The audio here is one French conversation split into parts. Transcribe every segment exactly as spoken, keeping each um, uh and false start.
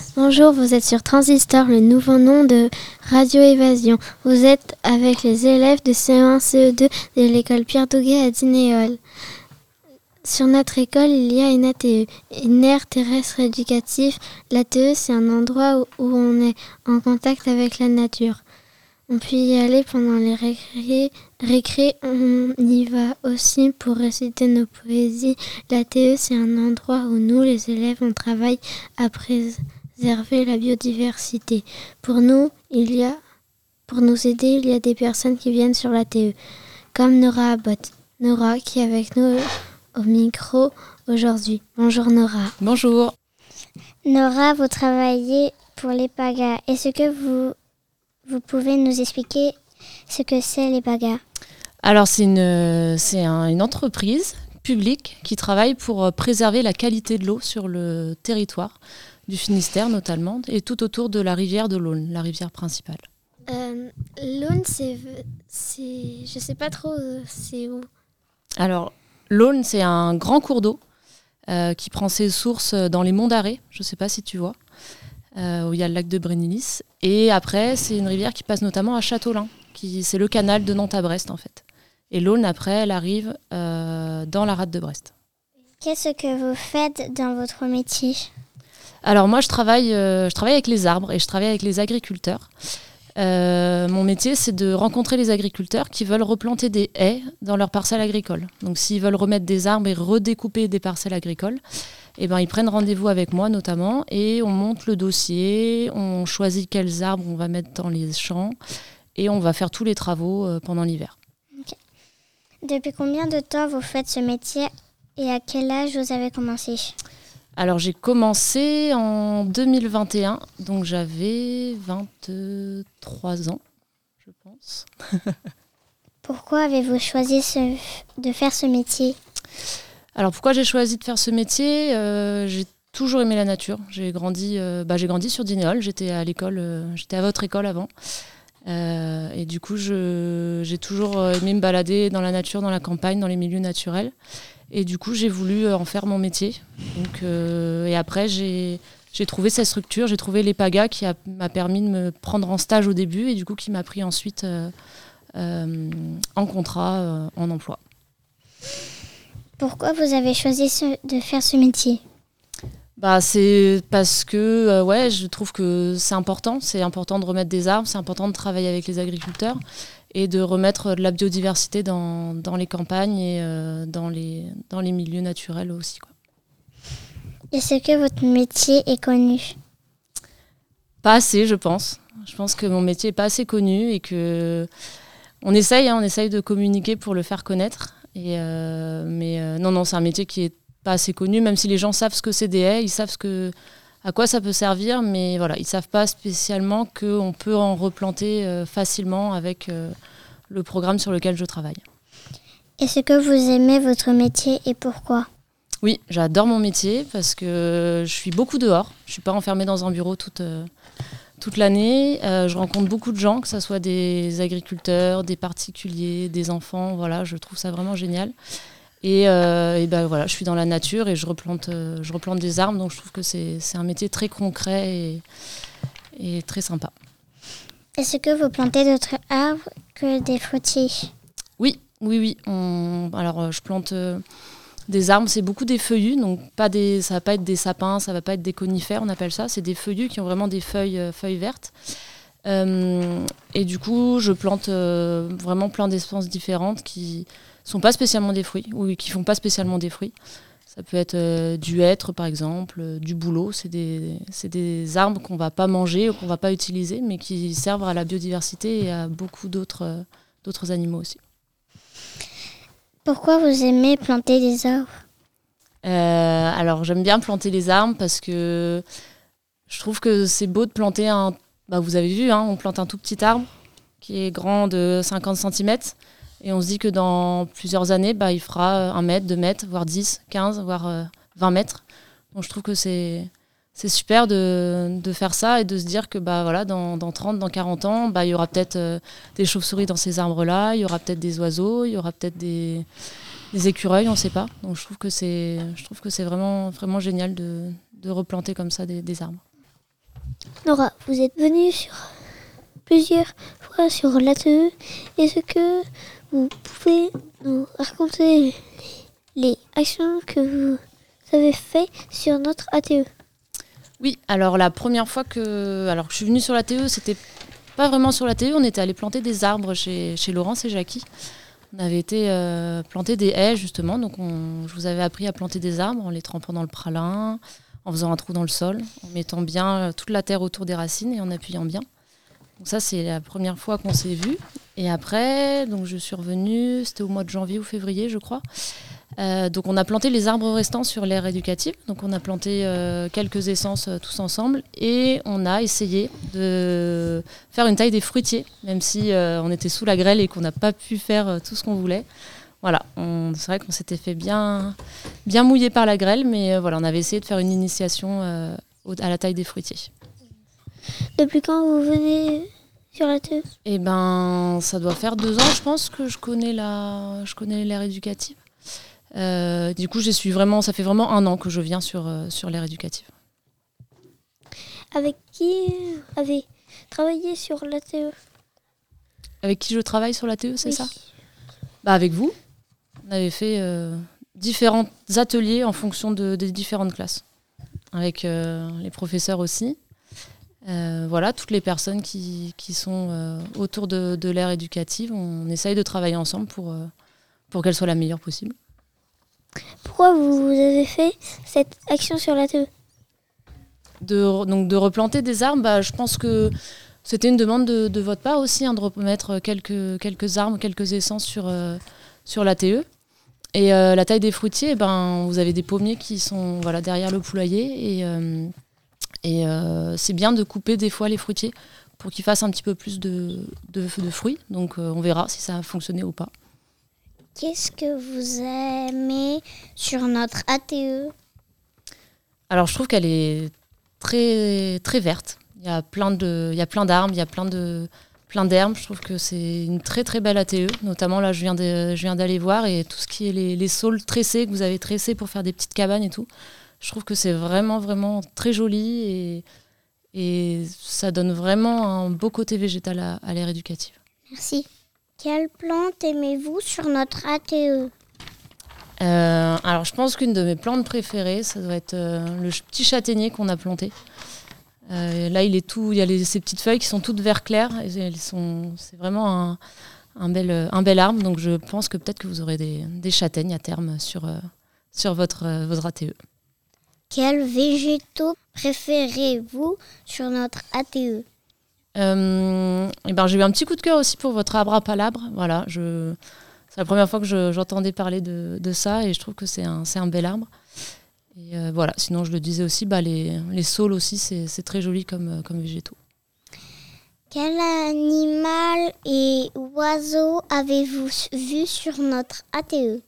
Bonjour, vous êtes sur Transistor, le nouveau nom de Radio Évasion. Vous êtes avec les élèves de C E un C E deux de l'école Pierre Douguet à Dinéol. Sur notre école, il y a une A T E, une aire terrestre éducative. L'A T E, c'est un endroit où, où on est en contact avec la nature. On peut y aller pendant les récrés. récrés. On y va aussi pour réciter nos poésies. L'A T E, c'est un endroit où nous, les élèves, on travaille à préserver la biodiversité. Pour nous, il y a, pour nous aider, il y a des personnes qui viennent sur l'A T E, comme Nora Abbott. Nora qui est avec nous au micro aujourd'hui. Bonjour Nora. Bonjour. Nora, vous travaillez pour les Pagas. Est-ce que vous, vous pouvez nous expliquer ce que c'est les Pagas ? Alors c'est, une, c'est un, une entreprise publique qui travaille pour préserver la qualité de l'eau sur le territoire du Finistère notamment et tout autour de la rivière de l'Aulne, la rivière principale. Euh, L'Aulne, c'est, c'est... Je sais pas trop, c'est où ? Alors l'Aulne, c'est un grand cours d'eau euh, qui prend ses sources dans les monts d'Arrée, je ne sais pas si tu vois, euh, où il y a le lac de Brénilis. Et après, c'est une rivière qui passe notamment à Châteaulin, qui, c'est le canal de Nantes à Brest en fait. Et l'Aulne, après, elle arrive euh, dans la rade de Brest. Qu'est-ce que vous faites dans votre métier ? Alors moi, je travaille, euh, je travaille avec les arbres et je travaille avec les agriculteurs. Euh, mon métier, c'est de rencontrer les agriculteurs qui veulent replanter des haies dans leurs parcelles agricoles. Donc s'ils veulent remettre des arbres et redécouper des parcelles agricoles, eh ben, ils prennent rendez-vous avec moi notamment et on monte le dossier, on choisit quels arbres on va mettre dans les champs et on va faire tous les travaux euh, pendant l'hiver. Okay. Depuis combien de temps vous faites ce métier et à quel âge vous avez commencé ? Alors j'ai commencé en deux mille vingt et un, donc j'avais vingt-trois ans, je pense. Pourquoi avez-vous choisi ce, de faire ce métier ? Alors pourquoi j'ai choisi de faire ce métier ? euh, J'ai toujours aimé la nature. J'ai grandi, euh, bah, j'ai grandi sur Dinéol, j'étais à l'école, euh, j'étais à votre école avant. Euh, et du coup, je, j'ai toujours aimé me balader dans la nature, dans la campagne, dans les milieux naturels. Et du coup, j'ai voulu en faire mon métier. Donc, euh, et après, j'ai, j'ai trouvé cette structure, j'ai trouvé les Pagas qui a, m'a permis de me prendre en stage au début et du coup, qui m'a pris ensuite euh, euh, en contrat, euh, en emploi. Pourquoi vous avez choisi ce, de faire ce métier ? Bah, c'est parce que euh, ouais, je trouve que c'est important. C'est important de remettre des arbres, c'est important de travailler avec les agriculteurs et de remettre de la biodiversité dans, dans les campagnes et euh, dans, les, dans les milieux naturels aussi, quoi. Est-ce que votre métier est connu ? Pas assez, je pense. Je pense que mon métier n'est pas assez connu et que on essaye, hein, on essaye de communiquer pour le faire connaître. Et euh, mais euh, non, non, c'est un métier qui est pas assez connu, même si les gens savent ce que c'est des haies, ils savent ce que, à quoi ça peut servir, mais voilà, ils ne savent pas spécialement qu'on peut en replanter euh, facilement avec euh, le programme sur lequel je travaille. Est-ce que vous aimez votre métier et pourquoi ? Oui, j'adore mon métier parce que je suis beaucoup dehors, je ne suis pas enfermée dans un bureau toute, euh, toute l'année, euh, je rencontre beaucoup de gens, que ce soit des agriculteurs, des particuliers, des enfants, voilà, je trouve ça vraiment génial. Et, euh, et ben voilà, je suis dans la nature et je replante, euh, je replante des arbres, donc je trouve que c'est, c'est un métier très concret et, et très sympa. Est-ce que vous plantez d'autres arbres que des fruitiers ? Oui, oui, oui. On, alors je plante euh, des arbres, c'est beaucoup des feuillus, donc pas des, ça va pas être des sapins, ça va pas être des conifères, on appelle ça. C'est des feuillus qui ont vraiment des feuilles, euh, feuilles vertes. Euh, et du coup, je plante euh, vraiment plein d'espèces différentes qui sont pas spécialement des fruits ou qui font pas spécialement des fruits. Ça peut être euh, du hêtre par exemple, euh, du bouleau, c'est des, c'est des arbres qu'on va pas manger ou qu'on va pas utiliser mais qui servent à la biodiversité et à beaucoup d'autres, euh, d'autres animaux aussi. Pourquoi vous aimez planter des arbres ? euh, Alors j'aime bien planter les arbres parce que je trouve que c'est beau de planter un... Bah, vous avez vu, hein, on plante un tout petit arbre qui est grand de cinquante centimètres. Et on se dit que dans plusieurs années, bah, il fera un mètre, deux mètres, voire dix, quinze, voire euh, vingt mètres. Donc je trouve que c'est, c'est super de, de faire ça et de se dire que bah, voilà, dans, dans trente, dans quarante ans, bah, il y aura peut-être euh, des chauves-souris dans ces arbres-là, il y aura peut-être des oiseaux, il y aura peut-être des, des écureuils, on ne sait pas. Donc je trouve que c'est, je trouve que c'est vraiment, vraiment génial de, de replanter comme ça des, des arbres. Nora, vous êtes venue sur plusieurs fois sur l'A T E. Est-ce que vous pouvez nous raconter les actions que vous avez faites sur notre A T E? Oui, alors la première fois que, alors, que je suis venue sur l'A T E, c'était pas vraiment sur l'A T E, on était allé planter des arbres chez, chez Laurence et Jackie. On avait été euh, planter des haies justement, donc on, je vous avais appris à planter des arbres en les trempant dans le pralin, en faisant un trou dans le sol, en mettant bien toute la terre autour des racines et en appuyant bien. Donc ça, c'est la première fois qu'on s'est vus. Et après, donc je suis revenue, c'était au mois de janvier ou février, je crois. Euh, donc on a planté les arbres restants sur l'aire éducative. Donc on a planté euh, quelques essences euh, tous ensemble et on a essayé de faire une taille des fruitiers, même si euh, on était sous la grêle et qu'on n'a pas pu faire euh, tout ce qu'on voulait. Voilà, on, c'est vrai qu'on s'était fait bien, bien mouiller par la grêle, mais euh, voilà, on avait essayé de faire une initiation euh, au, à la taille des fruitiers. Depuis quand vous venez sur l'A T E? Eh ben, ça doit faire deux ans, je pense, que je connais la, je connais l'aire éducative. Euh, du coup, je suis vraiment, ça fait vraiment un an que je viens sur, euh, sur l'aire éducative. Avec qui vous avez travaillé sur l'A T E? Avec qui je travaille sur l'A T E, c'est Oui. ça? Bah, avec vous. On avait fait euh, différents ateliers en fonction de, des différentes classes. Avec euh, les professeurs aussi. Euh, voilà, toutes les personnes qui, qui sont euh, autour de, de l'aire éducative, on essaye de travailler ensemble pour, euh, pour qu'elle soit la meilleure possible. Pourquoi vous avez fait cette action sur l'A T E? De, donc de replanter des arbres, bah, je pense que c'était une demande de, de votre part aussi, hein, de remettre quelques, quelques arbres, quelques essences sur, euh, sur l'A T E. Et euh, la taille des fruitiers, ben, vous avez des pommiers qui sont voilà, derrière le poulailler. Et, euh, et euh, c'est bien de couper des fois les fruitiers pour qu'ils fassent un petit peu plus de, de, de fruits. Donc euh, on verra si ça a fonctionné ou pas. Qu'est-ce que vous aimez sur notre A T E? Alors je trouve qu'elle est très, très verte. Il y a plein de, il y a plein d'arbres, il y a plein de, plein d'herbes. Je trouve que c'est une très très belle A T E. Notamment là, je viens, de, je viens d'aller voir et tout ce qui est les, les saules tressés que vous avez tressés pour faire des petites cabanes et tout. Je trouve que c'est vraiment vraiment très joli et, et ça donne vraiment un beau côté végétal à, à l'aire éducative. Merci. Quelle plante aimez-vous sur notre A T E? Euh, alors, je pense qu'une de mes plantes préférées, ça doit être euh, le ch- petit châtaignier qu'on a planté. Euh, là, il est tout, il y a les, ces petites feuilles qui sont toutes vert clair. Et elles sont, c'est vraiment un, un, bel, un bel arbre. Donc, je pense que peut-être que vous aurez des, des châtaignes à terme sur, euh, sur votre, euh, votre A T E. Quels végétaux préférez-vous sur notre A T E? Euh, et ben, j'ai eu un petit coup de cœur aussi pour votre arbre à palabre. Voilà, je... C'est la première fois que je, j'entendais parler de, de ça et je trouve que c'est un, c'est un bel arbre. Et euh, voilà, sinon je le disais aussi, bah, les, les saules aussi, c'est, c'est très joli comme, comme végétaux. Quel animal et oiseau avez-vous vu sur notre A T E?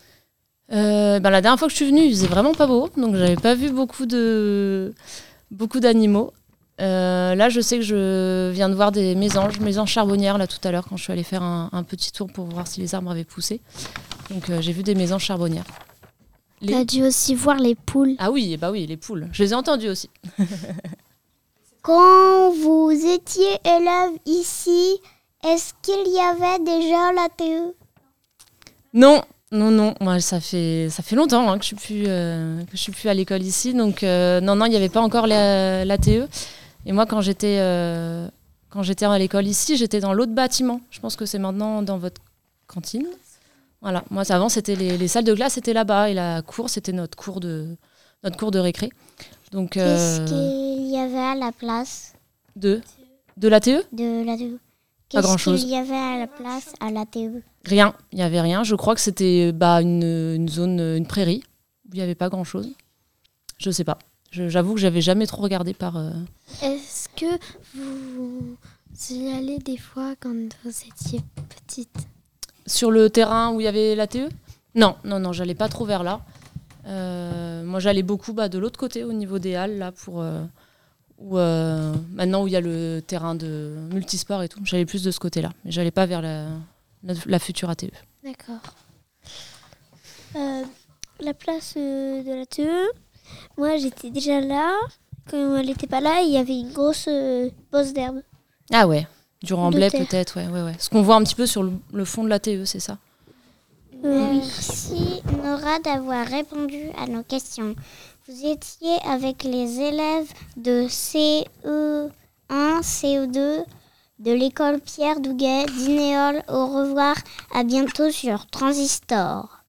euh, ben, La dernière fois que je suis venue, il faisait vraiment pas beau, donc j'avais pas vu beaucoup, de, beaucoup d'animaux. Euh, là, je sais que je viens de voir des mésanges, mésanges charbonnières là tout à l'heure quand je suis allée faire un, un petit tour pour voir si les arbres avaient poussé. Donc euh, j'ai vu des mésanges charbonnières. Les... T'as dû aussi voir les poules. Ah oui, bah oui, les poules. Je les ai entendues aussi. Quand vous étiez élève ici, est-ce qu'il y avait déjà l'A T E? Non, non, non. Moi, ça fait ça fait longtemps hein, que je suis plus euh, que je suis plus à l'école ici, donc euh, non, non, il n'y avait pas encore la, l'A T E. Et moi, quand j'étais, euh, quand j'étais à l'école ici, j'étais dans l'autre bâtiment. Je pense que c'est maintenant dans votre cantine. Voilà. Moi, avant, c'était les, les salles de classe, c'était là-bas. Et la cour, c'était notre cours de, notre cours de récré. Donc, Qu'est-ce euh, qu'il y avait à la place de, de l'A T E de l'A T E? Pas Qu'est-ce grand-chose. qu'il y avait à la place à l'A T E? Rien. Il n'y avait rien. Je crois que c'était bah, une, une zone, une prairie, où il n'y avait pas grand-chose. Je sais pas. Je, j'avoue que j'avais jamais trop regardé par... Euh... Est-ce que vous y allez des fois quand vous étiez petite? Sur le terrain où il y avait l'A T E? Non, non, non, j'allais pas trop vers là. Euh, moi, j'allais beaucoup bah, de l'autre côté, au niveau des halles, là, pour... Euh, où, euh, maintenant où il y a le terrain de multisport et tout. J'allais plus de ce côté-là. Mais j'allais pas vers la, la, la future A T E. D'accord. Euh, la place euh, de l'A T E, moi j'étais déjà là quand elle n'était pas là, il y avait une grosse euh, bosse d'herbe. Ah ouais, du remblai terre. peut-être, ouais, ouais, ouais. Ce qu'on voit un petit peu sur le, le fond de la T E, c'est ça? Merci Nora d'avoir répondu à nos questions. Vous étiez avec les élèves de C E un, C E deux de l'école Pierre Douguet d'Inéol. Au revoir, à bientôt sur Transistor.